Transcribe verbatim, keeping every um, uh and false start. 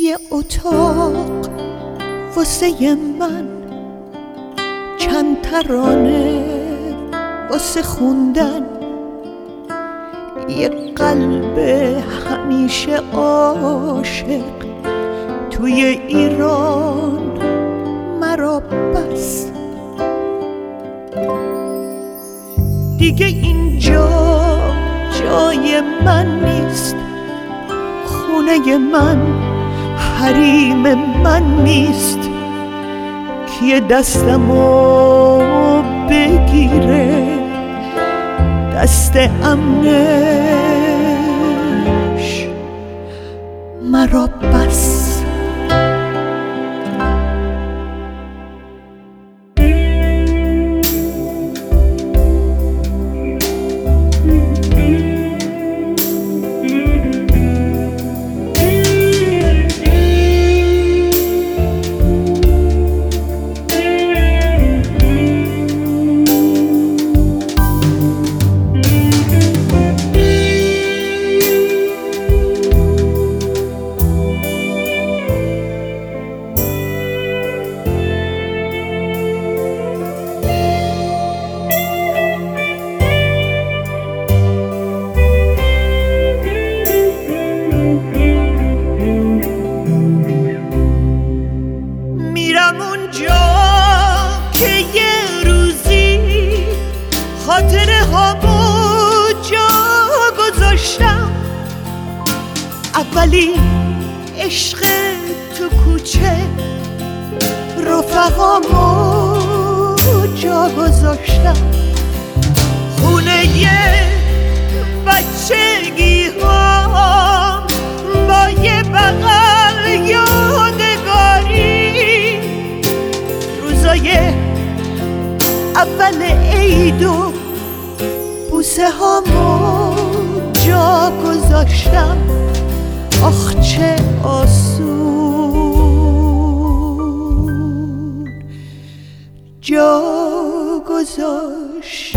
یه اتاق واسه من، چند ترانه واسه خوندن، یه قلب همیشه عاشق توی ایران مرا بس. دیگه اینجا جای من نیست، خونه من حریم من نیست، که دستمو بگیره دست امنش مرا بس. که یه روزی خاطره هامو جا گذاشتم، اولی عشق تو کوچه رفقامو جا گذاشتم، خونه یه بچگی هام با یه بغل یادگاری، روزای اول عید و بوسه هامو جا گذاشتم. آخ چه آسون جا گذاشتم.